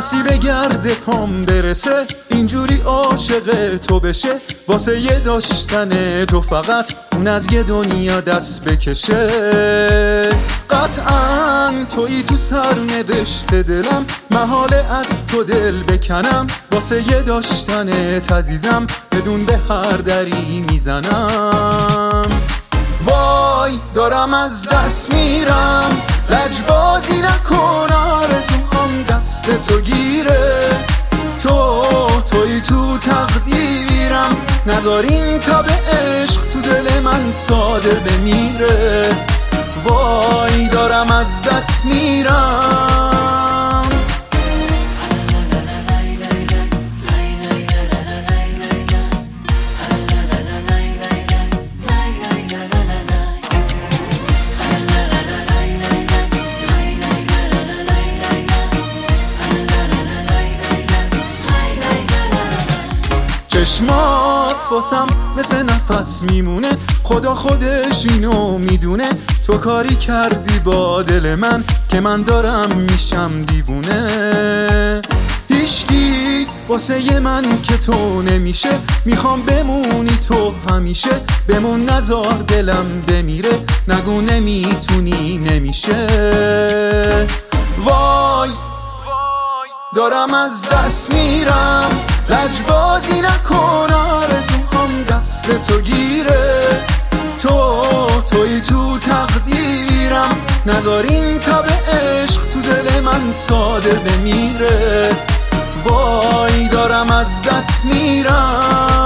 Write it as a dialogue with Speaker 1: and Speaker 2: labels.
Speaker 1: نصیب گرد پام برسه، اینجوری عاشق تو بشه، واسه یه داشتن تو فقط اون از یه دنیا دست بکشه. قطعاً تویی تو سرنوشت دلم، محاله از تو دل بکنم، واسه یه داشتن عزیزم بدون به هر دری میزنم. وای دارم از دست میرم، لجبازی نکن، آرزوهام دست تو گیره، تویی تو تقدیرم، نذار این تب عشق تو دل من ساده بمیره. وای دارم از دست میرم. چشمات واسم مثل نفس میمونه، خدا خودش اینو میدونه، تو کاری کردی با دل من که من دارم میشم دیوونه. هیچکی واسه من که تو نمیشه، میخوام بمونی تو همیشه، بمون نذار دلم بمیره، نگو نمیتونی نمیشه. وای دارم از دست میرم، لجبازی نکن، آرزوهام دست تو گیره، تویی تو تقدیرم، نذار این تب عشق تو دل من ساده بمیره. وای دارم از دست میرم.